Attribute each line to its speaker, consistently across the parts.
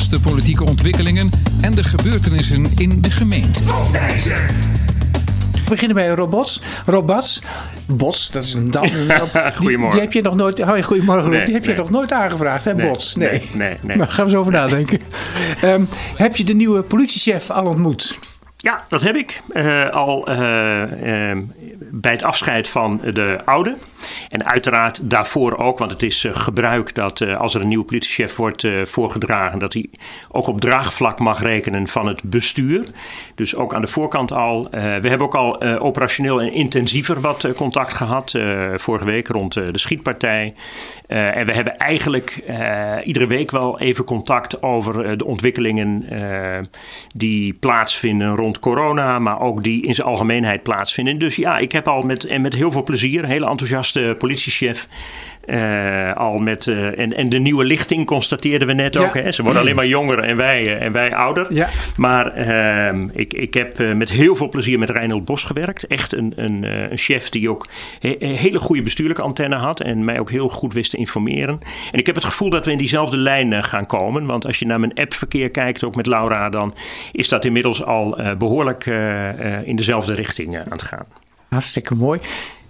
Speaker 1: laatste politieke ontwikkelingen en de gebeurtenissen in de gemeente.
Speaker 2: We beginnen bij Rob Bots, dat is een dam.
Speaker 3: Goedemorgen.
Speaker 2: Die heb je nog nooit. Goedemorgen,
Speaker 3: Nee,
Speaker 2: die heb je nog nooit aangevraagd, hè, Bots?
Speaker 3: Nee.
Speaker 2: Maar gaan we eens over nadenken. Heb je de nieuwe politiechef al ontmoet?
Speaker 3: Ja, dat heb ik. Bij het afscheid van de oude. En uiteraard daarvoor ook, want het is gebruik dat als er een nieuwe politiechef wordt voorgedragen, dat hij ook op draagvlak mag rekenen van het bestuur. Dus ook aan de voorkant al. We hebben ook al operationeel en intensiever wat contact gehad. Vorige week rond de schietpartij. En we hebben eigenlijk iedere week wel even contact over de ontwikkelingen die plaatsvinden rond corona, maar ook die in zijn algemeenheid plaatsvinden. Dus ja, ik heb al met heel veel plezier, een hele enthousiaste politiechef. En de nieuwe lichting constateerden we net ook. Hè? Ze worden alleen maar jonger en wij ouder. Ja. Maar ik heb met heel veel plezier met Reinhold Bos gewerkt. Echt een chef die ook hele goede bestuurlijke antenne had. En mij ook heel goed wist te informeren. En ik heb het gevoel dat we in diezelfde lijn gaan komen. Want als je naar mijn appverkeer kijkt, ook met Laura, dan is dat inmiddels al behoorlijk in dezelfde richting aan het gaan.
Speaker 2: Hartstikke mooi.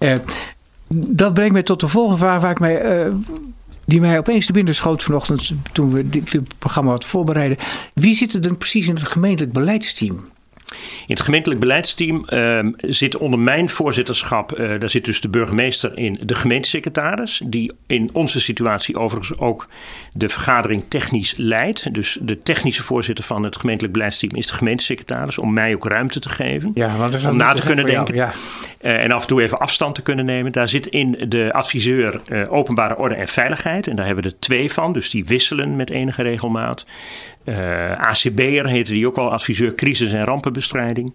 Speaker 2: Dat brengt mij tot de volgende vraag die mij opeens te binnen schoot vanochtend toen we dit programma wat voorbereiden. Wie zit er dan precies in het gemeentelijk beleidsteam?
Speaker 3: In het gemeentelijk beleidsteam zit onder mijn voorzitterschap, daar zit dus de burgemeester in, de gemeentesecretaris, die in onze situatie overigens ook de vergadering technisch leidt. Dus de technische voorzitter van het gemeentelijk beleidsteam is de gemeentesecretaris, om mij ook ruimte te geven. Ja, want om na te kunnen denken. Ja. En af en toe even afstand te kunnen nemen. Daar zit in de adviseur openbare orde en veiligheid. En daar hebben we er 2 van, dus die wisselen met enige regelmaat. ACB'er heette die ook wel, adviseur crisis- en rampenbestrijding.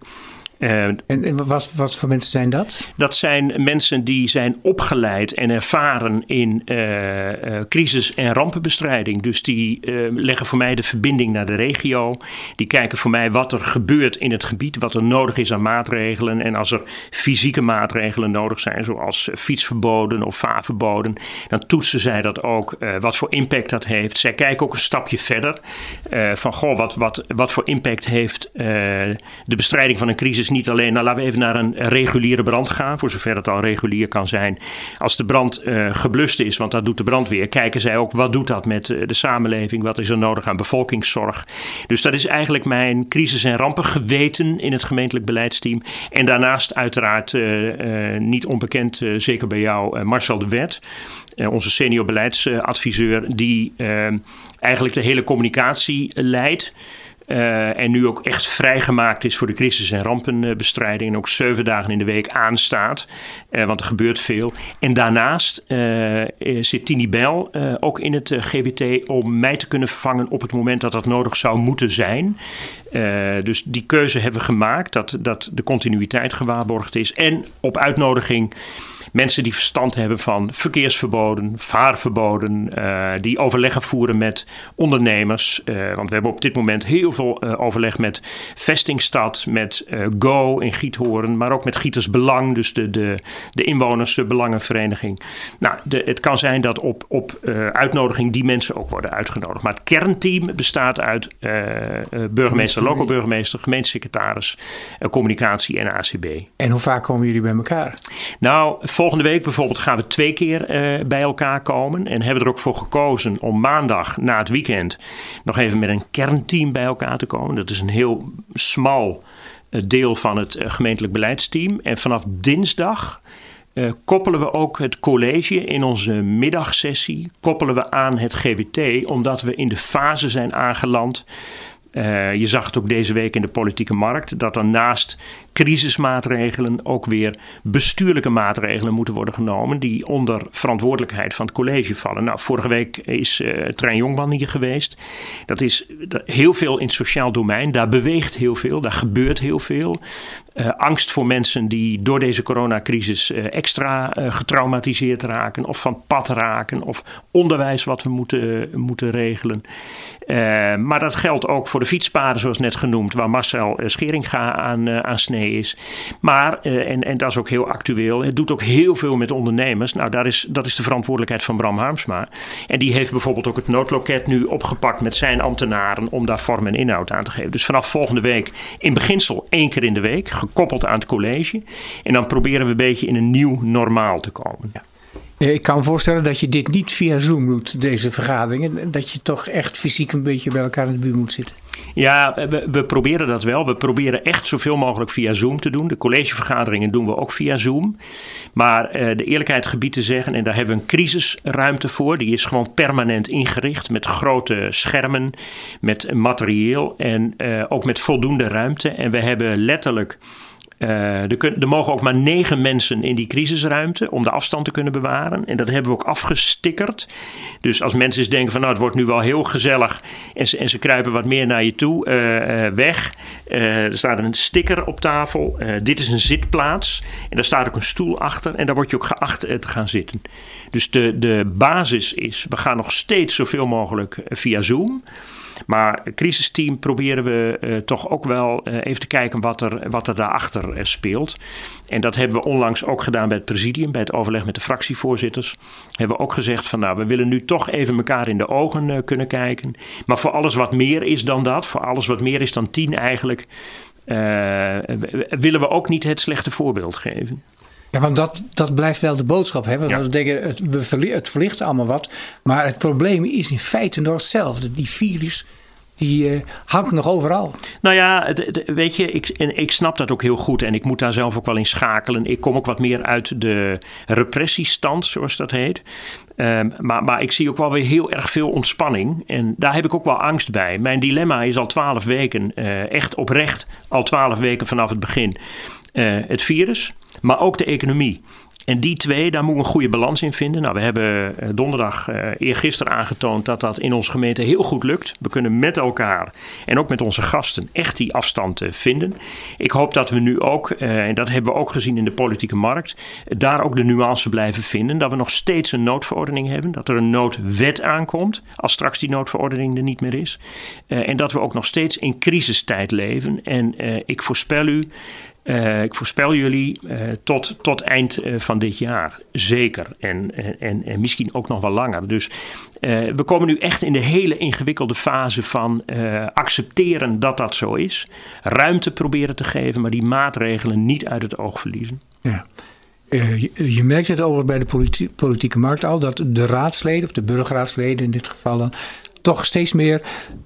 Speaker 2: En wat voor mensen zijn dat?
Speaker 3: Dat zijn mensen die zijn opgeleid en ervaren in crisis- en rampenbestrijding. Dus die leggen voor mij de verbinding naar de regio. Die kijken voor mij wat er gebeurt in het gebied, wat er nodig is aan maatregelen. En als er fysieke maatregelen nodig zijn, zoals fietsverboden of vaarverboden, dan toetsen zij dat ook, wat voor impact dat heeft. Zij kijken ook een stapje verder. Wat voor impact heeft de bestrijding van een crisis niet alleen, laten we even naar een reguliere brand gaan, voor zover het al regulier kan zijn. Als de brand geblust is, want dat doet de brandweer, kijken zij ook wat doet dat met de samenleving, wat is er nodig aan bevolkingszorg. Dus dat is eigenlijk mijn crisis- en rampengeweten in het gemeentelijk beleidsteam. En daarnaast uiteraard niet onbekend, zeker bij jou, Marcel de Wet, onze senior beleidsadviseur, die eigenlijk de hele communicatie leidt. En nu ook echt vrijgemaakt is voor de crisis- en rampenbestrijding. En ook 7 dagen in de week aanstaat. Want er gebeurt veel. En daarnaast zit Tini Bel ook in het GBT om mij te kunnen vervangen op het moment dat dat nodig zou moeten zijn. Dus die keuze hebben we gemaakt. Dat de continuïteit gewaarborgd is. En op uitnodiging mensen die verstand hebben van verkeersverboden, vaarverboden, die overleggen voeren met ondernemers. Want we hebben op dit moment heel veel overleg met Vestingstad, met Go in Giethoorn, maar ook met Gieters Belang, dus de inwonersbelangenvereniging. Nou, het kan zijn dat op uitnodiging die mensen ook worden uitgenodigd. Maar het kernteam bestaat uit burgemeester, local burgemeester, gemeentesecretaris, communicatie en ACB.
Speaker 2: En hoe vaak komen jullie bij elkaar?
Speaker 3: Nou, volgende week bijvoorbeeld gaan we 2 keer bij elkaar komen. En hebben er ook voor gekozen om maandag na het weekend nog even met een kernteam bij elkaar te komen. Dat is een heel smal deel van het gemeentelijk beleidsteam. En vanaf dinsdag koppelen we ook het college in onze middagsessie. Koppelen we aan het GBT, omdat we in de fase zijn aangeland. Je zag het ook deze week in de politieke markt, dat er naast crisismaatregelen ook weer bestuurlijke maatregelen moeten worden genomen die onder verantwoordelijkheid van het college vallen. Nou, vorige week is Trein Jongman hier geweest. Dat is heel veel in het sociaal domein. Daar beweegt heel veel, daar gebeurt heel veel. Angst voor mensen die door deze coronacrisis extra getraumatiseerd raken of van pad raken of onderwijs wat we moeten regelen. Maar dat geldt ook voor de fietspaden, zoals net genoemd, waar Marcel Scheringa aan snee is. Maar, en dat is ook heel actueel, het doet ook heel veel met ondernemers. Nou, dat is de verantwoordelijkheid van Bram Harmsma. En die heeft bijvoorbeeld ook het noodloket nu opgepakt met zijn ambtenaren om daar vorm en inhoud aan te geven. Dus vanaf volgende week in beginsel 1 keer in de week, gekoppeld aan het college. En dan proberen we een beetje in een nieuw normaal te komen.
Speaker 2: Ja. Ik kan me voorstellen dat je dit niet via Zoom doet, deze vergaderingen. Dat je toch echt fysiek een beetje bij elkaar in de buurt moet zitten.
Speaker 3: Ja, we proberen dat wel. We proberen echt zoveel mogelijk via Zoom te doen. De collegevergaderingen doen we ook via Zoom. Maar de eerlijkheid gebied te zeggen, en daar hebben we een crisisruimte voor. Die is gewoon permanent ingericht met grote schermen, met materieel en ook met voldoende ruimte. En we hebben letterlijk... Er mogen ook maar 9 mensen in die crisisruimte om de afstand te kunnen bewaren. En dat hebben we ook afgestickerd. Dus als mensen eens denken van nou, het wordt nu wel heel gezellig en ze kruipen wat meer naar je toe, weg. Er staat een sticker op tafel. Dit is een zitplaats. En daar staat ook een stoel achter en daar word je ook geacht te gaan zitten. Dus de basis is, we gaan nog steeds zoveel mogelijk via Zoom. Maar het crisisteam proberen we toch ook wel even te kijken wat er daarachter speelt. En dat hebben we onlangs ook gedaan bij het presidium, bij het overleg met de fractievoorzitters. Hebben we ook gezegd van nou, we willen nu toch even elkaar in de ogen kunnen kijken. Maar voor alles wat meer is dan dat, voor alles wat meer is dan 10 eigenlijk, willen we ook niet het slechte voorbeeld geven.
Speaker 2: Ja, want dat blijft wel de boodschap. Hè? Want we denken, het verlicht allemaal wat. Maar het probleem is in feite nog hetzelfde. Die virus, die hangt nog overal.
Speaker 3: Nou ja, weet je, ik snap dat ook heel goed. En ik moet daar zelf ook wel in schakelen. Ik kom ook wat meer uit de repressiestand, zoals dat heet. Maar ik zie ook wel weer heel erg veel ontspanning. En daar heb ik ook wel angst bij. Mijn dilemma is al 12 weken, echt oprecht al 12 weken vanaf het begin. Het virus, maar ook de economie. En die twee, daar moeten we een goede balans in vinden. Nou, we hebben donderdag eergisteren aangetoond dat dat in onze gemeente heel goed lukt. We kunnen met elkaar en ook met onze gasten echt die afstand vinden. Ik hoop dat we nu ook, en dat hebben we ook gezien in de politieke markt, daar ook de nuance blijven vinden. Dat we nog steeds een noodverordening hebben. Dat er een noodwet aankomt als straks die noodverordening er niet meer is. En dat we ook nog steeds in crisistijd leven. En ik voorspel jullie tot eind van dit jaar. Zeker. En misschien ook nog wel langer. Dus we komen nu echt in de hele ingewikkelde fase van accepteren dat dat zo is. Ruimte proberen te geven, maar die maatregelen niet uit het oog verliezen. Ja.
Speaker 2: Je merkt het over bij de politieke markt al, dat de raadsleden, of de burgerraadsleden in dit geval dan, toch steeds meer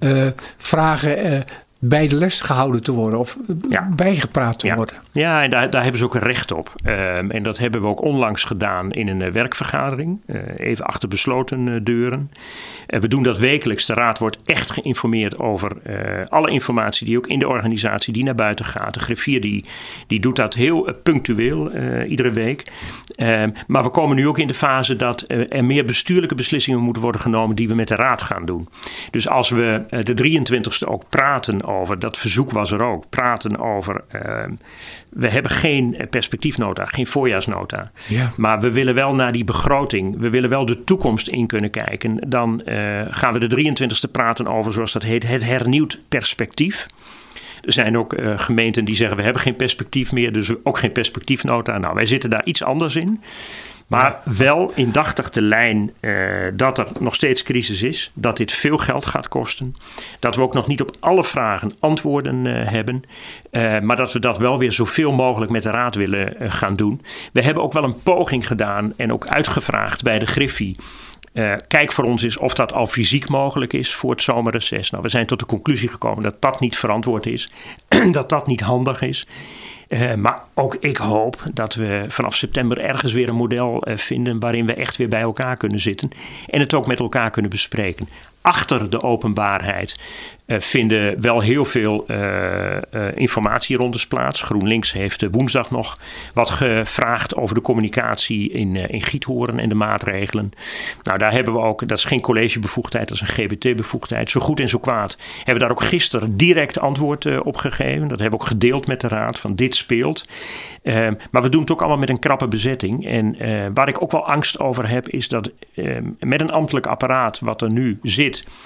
Speaker 2: vragen bij de les gehouden te worden of bijgepraat te worden.
Speaker 3: Ja, en daar hebben ze ook een recht op. En dat hebben we ook onlangs gedaan in een werkvergadering. Even achter besloten deuren. We doen dat wekelijks. De raad wordt echt geïnformeerd over alle informatie die ook in de organisatie die naar buiten gaat. De griffier die doet dat heel punctueel iedere week. Maar we komen nu ook in de fase dat er meer bestuurlijke beslissingen moeten worden genomen die we met de raad gaan doen. Dus als we de 23e ook praten over, dat verzoek was er ook, praten over, we hebben geen perspectiefnota, geen voorjaarsnota. Ja. Maar we willen wel naar die begroting, we willen wel de toekomst in kunnen kijken. Dan gaan we de 23e praten over, zoals dat heet, het hernieuwd perspectief. Er zijn ook gemeenten die zeggen, we hebben geen perspectief meer, dus ook geen perspectiefnota. Nou, wij zitten daar iets anders in. Maar wel indachtig de lijn dat er nog steeds crisis is. Dat dit veel geld gaat kosten. Dat we ook nog niet op alle vragen antwoorden hebben. Maar dat we dat wel weer zoveel mogelijk met de raad willen gaan doen. We hebben ook wel een poging gedaan en ook uitgevraagd bij de Griffie. Kijk voor ons eens of dat al fysiek mogelijk is voor het zomerreces. Nou, we zijn tot de conclusie gekomen dat dat niet verantwoord is. Dat dat niet handig is. Maar ook ik hoop dat we vanaf september ergens weer een model vinden waarin we echt weer bij elkaar kunnen zitten. En het ook met elkaar kunnen bespreken. Achter de openbaarheid vinden wel heel veel informatierondes plaats. GroenLinks heeft woensdag nog wat gevraagd over de communicatie in Giethoorn en de maatregelen. Nou, daar hebben we ook, dat is geen collegebevoegdheid, dat is een GBT-bevoegdheid. Zo goed en zo kwaad hebben we daar ook gisteren direct antwoord op gegeven. Dat hebben we ook gedeeld met de raad, van dit speelt. Maar we doen het ook allemaal met een krappe bezetting. En waar ik ook wel angst over heb, is dat met een ambtelijk apparaat wat er nu zit,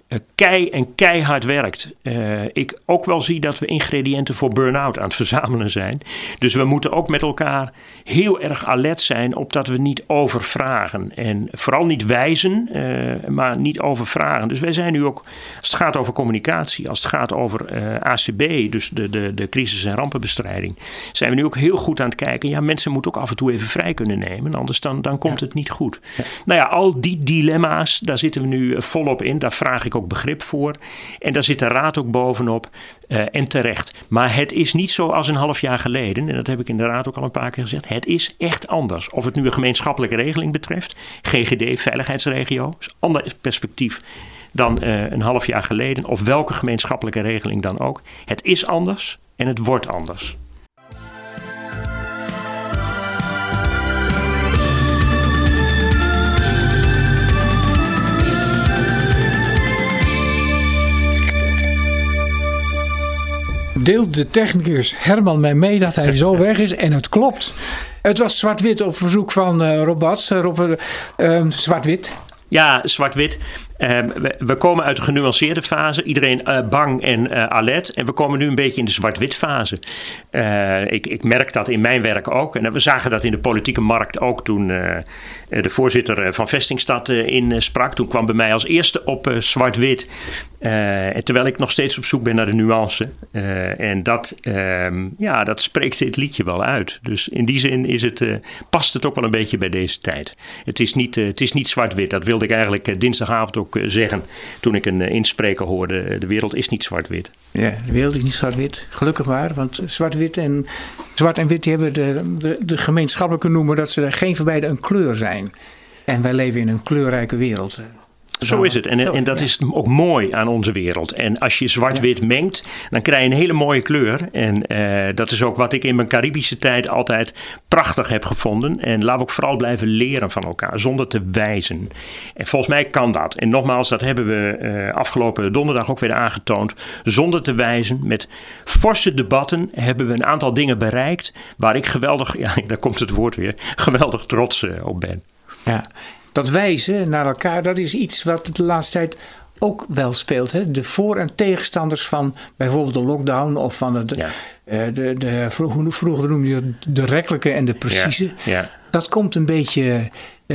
Speaker 3: keihard werkt. Ik ook wel zie dat we ingrediënten voor burn-out aan het verzamelen zijn. Dus we moeten ook met elkaar heel erg alert zijn op dat we niet overvragen. En vooral niet wijzen, maar niet overvragen. Dus wij zijn nu ook, als het gaat over communicatie, als het gaat over ACB, dus de crisis- en rampenbestrijding, zijn we nu ook heel goed aan het kijken. Ja, mensen moeten ook af en toe even vrij kunnen nemen. Anders dan komt het niet goed. Ja. Nou ja, al die dilemma's, daar zitten we nu volop in. Daar vraag ik ook begrip voor. En daar zit de raad ook bovenop. En terecht. Maar het is niet zo als een half jaar geleden. En dat heb ik in de raad ook al een paar keer gezegd. Het is echt anders. Of het nu een gemeenschappelijke regeling betreft. GGD, veiligheidsregio. Dat is een ander perspectief dan een half jaar geleden. Of welke gemeenschappelijke regeling dan ook. Het is anders en het wordt anders.
Speaker 2: Deelt de technicus Herman mij mee dat hij zo weg is en het klopt. Het was zwart-wit op verzoek van Rob Bats. Zwart-wit.
Speaker 3: Ja, zwart-wit. We komen uit de genuanceerde fase. Iedereen bang en alert. En we komen nu een beetje in de zwart-wit fase. Ik merk dat in mijn werk ook. En we zagen dat in de politieke markt ook toen de voorzitter van Vestingstad insprak. Toen kwam bij mij als eerste op zwart-wit. Terwijl ik nog steeds op zoek ben naar de nuance. En dat spreekt dit liedje wel uit. Dus in die zin past het ook wel een beetje bij deze tijd. Het is niet zwart-wit. Dat wilde ik eigenlijk dinsdagavond ook zeggen toen ik een inspreker hoorde. De wereld is niet zwart-wit.
Speaker 2: Ja, de wereld is niet zwart-wit. Gelukkig maar, want zwart en wit die hebben de gemeenschappelijke noemer dat ze geen van beide een kleur zijn. En wij leven in een kleurrijke wereld.
Speaker 3: Zo is het. En dat is ook mooi aan onze wereld. En als je zwart-wit mengt, dan krijg je een hele mooie kleur. En dat is ook wat ik in mijn Caribische tijd altijd prachtig heb gevonden. En laten we ook vooral blijven leren van elkaar, zonder te wijzen. En volgens mij kan dat. En nogmaals, dat hebben we afgelopen donderdag ook weer aangetoond. Zonder te wijzen, met forse debatten hebben we een aantal dingen bereikt waar ik geweldig, ja, daar komt het woord weer, geweldig trots op ben.
Speaker 2: Ja. Dat wijzen naar elkaar, dat is iets wat de laatste tijd ook wel speelt. Hè? De voor- en tegenstanders van bijvoorbeeld de lockdown of van vroeger noemde je de rekkelijke en de precieze. Ja. Dat komt een beetje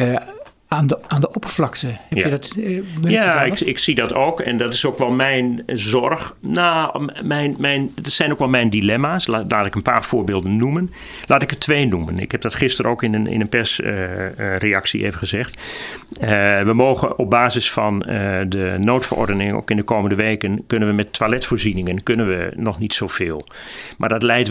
Speaker 2: aan de oppervlakte. Heb je dat,
Speaker 3: ik zie dat ook. En dat is ook wel mijn zorg. Nou, dat zijn ook wel mijn dilemma's. Laat ik een paar voorbeelden noemen. Laat ik er 2 noemen. Ik heb dat gisteren ook in een persreactie even gezegd. We mogen op basis van de noodverordening, ook in de komende weken, kunnen we met toiletvoorzieningen nog niet zoveel. Maar dat leidt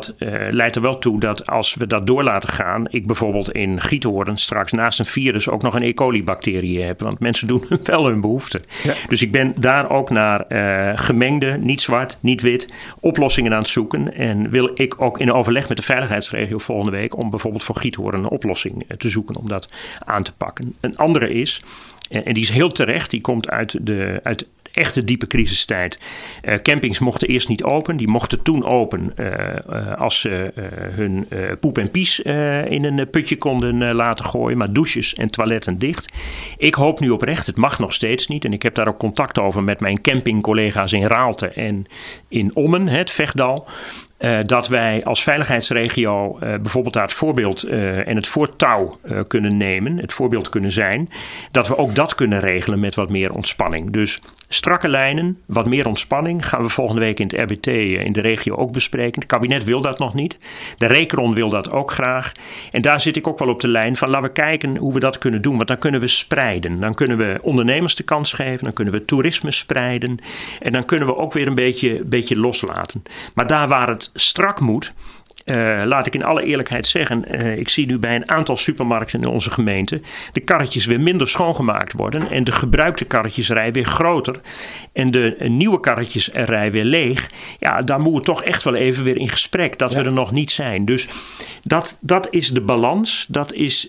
Speaker 3: er wel toe dat als we dat door laten gaan, ik bijvoorbeeld in Giethoorn straks naast een virus ook nog een E. coli-bacterie heb. Want mensen doen wel hun behoefte. Ja. Dus ik ben daar ook naar gemengde, niet zwart, niet wit, oplossingen aan het zoeken. En wil ik ook in overleg met de veiligheidsregio volgende week om bijvoorbeeld voor Giethoorn een oplossing te zoeken om dat aan te pakken. Een andere is, en die is heel terecht, die komt uit echte diepe crisistijd. Campings mochten eerst niet open. Die mochten toen open als ze hun poep en pies in een putje konden laten gooien. Maar douches en toiletten dicht. Ik hoop nu oprecht, het mag nog steeds niet. En ik heb daar ook contact over met mijn campingcollega's in Raalte en in Ommen, het Vechtdal. Dat wij als veiligheidsregio bijvoorbeeld daar het voorbeeld en het voortouw kunnen nemen. Het voorbeeld kunnen zijn. Dat we ook dat kunnen regelen met wat meer ontspanning. Dus strakke lijnen, wat meer ontspanning. Gaan we volgende week in het RBT in de regio ook bespreken. Het kabinet wil dat nog niet. De Recron wil dat ook graag. En daar zit ik ook wel op de lijn van laten we kijken hoe we dat kunnen doen. Want dan kunnen we spreiden. Dan kunnen we ondernemers de kans geven. Dan kunnen we toerisme spreiden. En dan kunnen we ook weer een beetje loslaten. Maar daar waar het strak moet, laat ik in alle eerlijkheid zeggen, ik zie nu bij een aantal supermarkten in onze gemeente de karretjes weer minder schoongemaakt worden en de gebruikte karretjesrij weer groter en de nieuwe karretjesrij weer leeg. Ja, daar moeten we toch echt wel even weer in gesprek dat we er nog niet zijn. Dus dat is de balans, dat is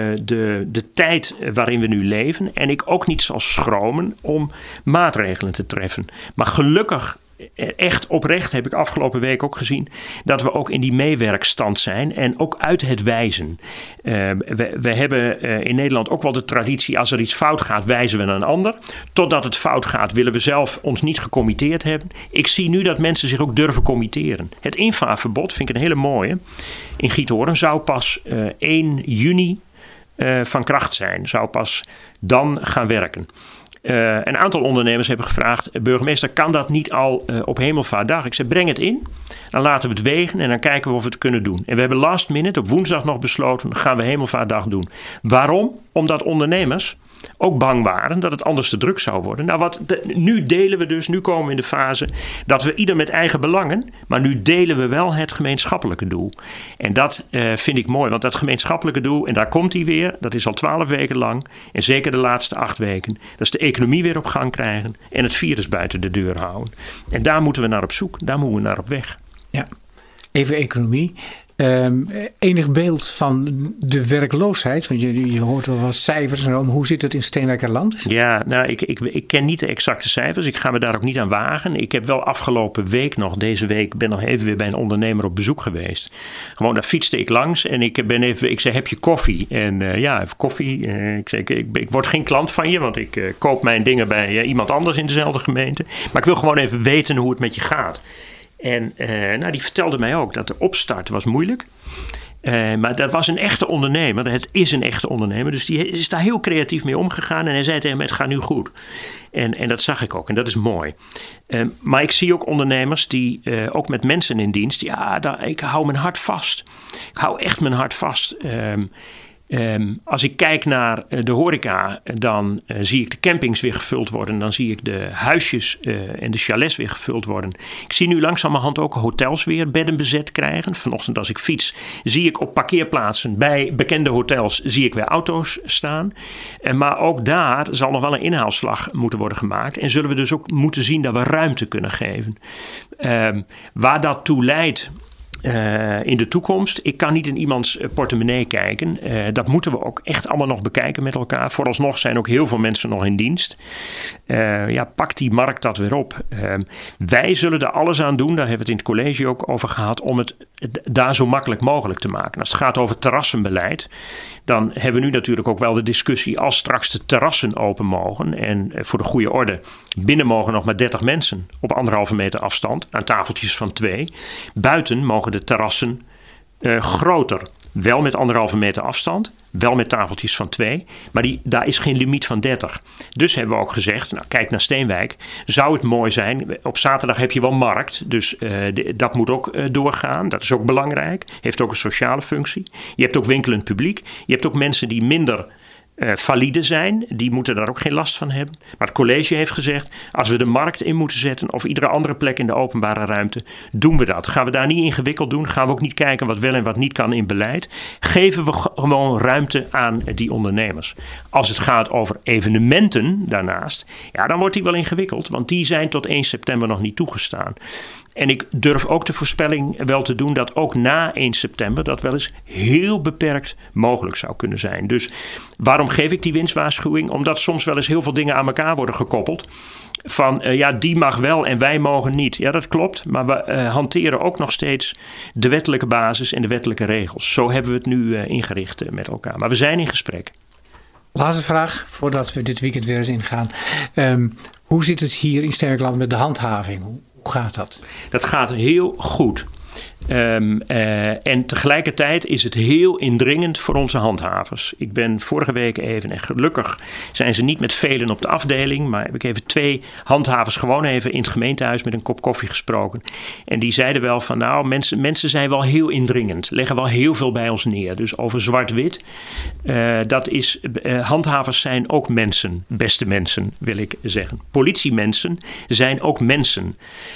Speaker 3: de tijd waarin we nu leven en ik ook niet zal schromen om maatregelen te treffen. Maar gelukkig echt oprecht, heb ik afgelopen week ook gezien, dat we ook in die meewerkstand zijn en ook uit het wijzen. We hebben in Nederland ook wel de traditie, als er iets fout gaat, wijzen we naar een ander. Totdat het fout gaat, willen we zelf ons niet gecommitteerd hebben. Ik zie nu dat mensen zich ook durven committeren. Het invaarverbod vind ik een hele mooie. In Giethoorn zou pas 1 juni van kracht zijn. Zou pas dan gaan werken. Een aantal ondernemers hebben gevraagd, burgemeester, kan dat niet al op Hemelvaartdag? Ik zei, breng het in, dan laten we het wegen en dan kijken we of we het kunnen doen. En we hebben last minute op woensdag nog besloten, gaan we Hemelvaartdag doen. Waarom? Omdat ondernemers ook bang waren dat het anders te druk zou worden. Nou, nu delen we dus, nu komen we in de fase dat we ieder met eigen belangen, maar nu delen we wel het gemeenschappelijke doel. En dat vind ik mooi, want dat gemeenschappelijke doel, en daar komt hij weer, dat is al 12 weken lang, en zeker de laatste 8 weken, dat is de economie weer op gang krijgen en het virus buiten de deur houden. En daar moeten we naar op zoek, daar moeten we naar op weg.
Speaker 2: Ja, even economie. Enig beeld van de werkloosheid? Want je hoort wel wat cijfers. Hoe zit het in Steenwijkerland?
Speaker 3: Ja, nou, ik ken niet de exacte cijfers. Ik ga me daar ook niet aan wagen. Ik heb wel afgelopen week nog, deze week, ben nog even weer bij een ondernemer op bezoek geweest. Gewoon, daar fietste ik langs en ik zei, heb je koffie? En even koffie. Ik zei, ik word geen klant van je, want ik koop mijn dingen bij iemand anders in dezelfde gemeente. Maar ik wil gewoon even weten hoe het met je gaat. En die vertelde mij ook dat de opstart was moeilijk. Maar dat was een echte ondernemer. Het is een echte ondernemer. Dus die is daar heel creatief mee omgegaan. En hij zei tegen mij, het gaat nu goed. En dat zag ik ook. En dat is mooi. Maar ik zie ook ondernemers die ook met mensen in dienst. Ja, ik hou mijn hart vast. Ik hou echt mijn hart vast. Als ik kijk naar de horeca, dan zie ik de campings weer gevuld worden. Dan zie ik de huisjes en de chalets weer gevuld worden. Ik zie nu langzamerhand ook hotels weer bedden bezet krijgen. Vanochtend als ik fiets, zie ik op parkeerplaatsen bij bekende hotels zie ik weer auto's staan. Maar ook daar zal nog wel een inhaalslag moeten worden gemaakt. En zullen we dus ook moeten zien dat we ruimte kunnen geven. Waar dat toe leidt in de toekomst. Ik kan niet in iemands portemonnee kijken. Dat moeten we ook echt allemaal nog bekijken met elkaar. Vooralsnog zijn ook heel veel mensen nog in dienst. Pakt die markt dat weer op. Wij zullen er alles aan doen, daar hebben we het in het college ook over gehad, om het daar zo makkelijk mogelijk te maken. Als het gaat over terrassenbeleid, dan hebben we nu natuurlijk ook wel de discussie als straks de terrassen open mogen. En voor de goede orde, binnen mogen nog maar 30 mensen op 1,5 meter afstand aan tafeltjes van 2. Buiten mogen de terrassen groter. Wel met 1,5 meter afstand. Wel met tafeltjes van 2. Maar daar is geen limiet van 30. Dus hebben we ook gezegd, nou, kijk naar Steenwijk. Zou het mooi zijn. Op zaterdag heb je wel markt. Dus dat moet ook doorgaan. Dat is ook belangrijk. Heeft ook een sociale functie. Je hebt ook winkelend publiek. Je hebt ook mensen die minder valide zijn. Die moeten daar ook geen last van hebben. Maar het college heeft gezegd, als we de markt in moeten zetten of iedere andere plek in de openbare ruimte, doen we dat. Gaan we daar niet ingewikkeld doen. Gaan we ook niet kijken wat wel en wat niet kan in beleid. Geven we gewoon ruimte aan die ondernemers. Als het gaat over evenementen daarnaast, ja, dan wordt die wel ingewikkeld. Want die zijn tot 1 september nog niet toegestaan. En ik durf ook de voorspelling wel te doen dat ook na 1 september dat wel eens heel beperkt mogelijk zou kunnen zijn. Dus waarom geef ik die winstwaarschuwing? Omdat soms wel eens heel veel dingen aan elkaar worden gekoppeld. Van die mag wel en wij mogen niet. Ja, dat klopt. Maar we hanteren ook nog steeds de wettelijke basis en de wettelijke regels. Zo hebben we het nu ingericht met elkaar. Maar we zijn in gesprek.
Speaker 2: Laatste vraag, voordat we dit weekend weer eens ingaan. Hoe zit het hier in Steenwijkerland met de handhaving? Hoe gaat dat?
Speaker 3: Dat gaat heel goed. En tegelijkertijd is het heel indringend voor onze handhavers. Ik ben vorige week even, en gelukkig zijn ze niet met velen op de afdeling, maar heb ik even 2 handhavers gewoon even in het gemeentehuis met een kop koffie gesproken. En die zeiden wel van nou, mensen zijn wel heel indringend, leggen wel heel veel bij ons neer. Dus over zwart-wit, handhavers zijn ook mensen, beste mensen wil ik zeggen. Politiemensen zijn ook mensen.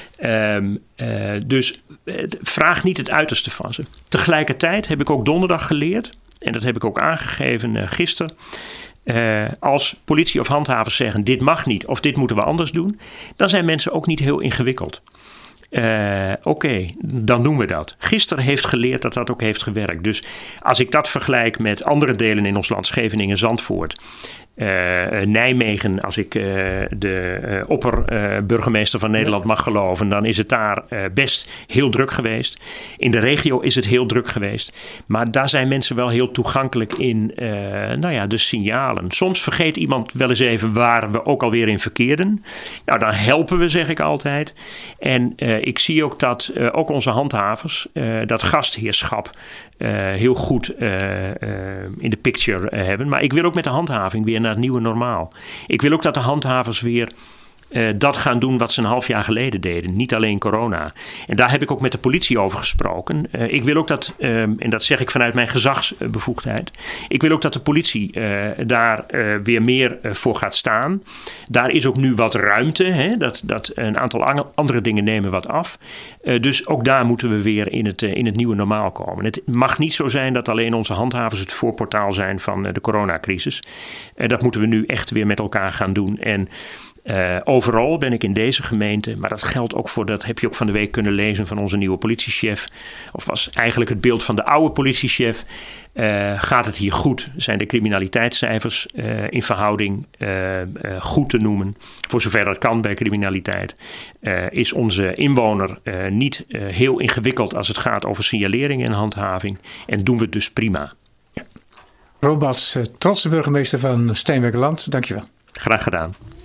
Speaker 3: Dus vraag niet het uiterste van ze. Tegelijkertijd heb ik ook donderdag geleerd, en dat heb ik ook aangegeven gisteren. Als politie of handhavers zeggen dit mag niet of dit moeten we anders doen, dan zijn mensen ook niet heel ingewikkeld. Oké, dan doen we dat. Gisteren heeft geleerd dat dat ook heeft gewerkt. Dus als ik dat vergelijk met andere delen in ons land, Scheveningen, Zandvoort, Nijmegen, als ik de opperburgemeester van Nederland mag geloven, dan is het daar best heel druk geweest. In de regio is het heel druk geweest. Maar daar zijn mensen wel heel toegankelijk in de signalen. Soms vergeet iemand wel eens even waar we ook alweer in verkeerden. Nou, dan helpen we, zeg ik altijd. En ik zie ook dat ook onze handhavers dat gastheerschap heel goed in de picture hebben. Maar ik wil ook met de handhaving weer naar het nieuwe normaal. Ik wil ook dat de handhavers weer dat gaan doen wat ze een half jaar geleden deden. Niet alleen corona. En daar heb ik ook met de politie over gesproken. Ik wil ook dat, en dat zeg ik vanuit mijn gezagsbevoegdheid. Ik wil ook dat de politie daar weer meer voor gaat staan. Daar is ook nu wat ruimte. Hè? Dat een aantal andere dingen nemen wat af. Dus ook daar moeten we weer in het nieuwe normaal komen. Het mag niet zo zijn dat alleen onze handhavers het voorportaal zijn van de coronacrisis. Dat moeten we nu echt weer met elkaar gaan doen. En overal ben ik in deze gemeente, maar dat geldt ook voor, dat heb je ook van de week kunnen lezen van onze nieuwe politiechef. Of was eigenlijk het beeld van de oude politiechef. Gaat het hier goed? Zijn de criminaliteitscijfers in verhouding goed te noemen? Voor zover dat kan bij criminaliteit. Is onze inwoner niet heel ingewikkeld als het gaat over signalering en handhaving? En doen we het dus prima.
Speaker 2: Rob Bats, trotse burgemeester van Steenwijkerland. Dankjewel.
Speaker 3: Graag gedaan.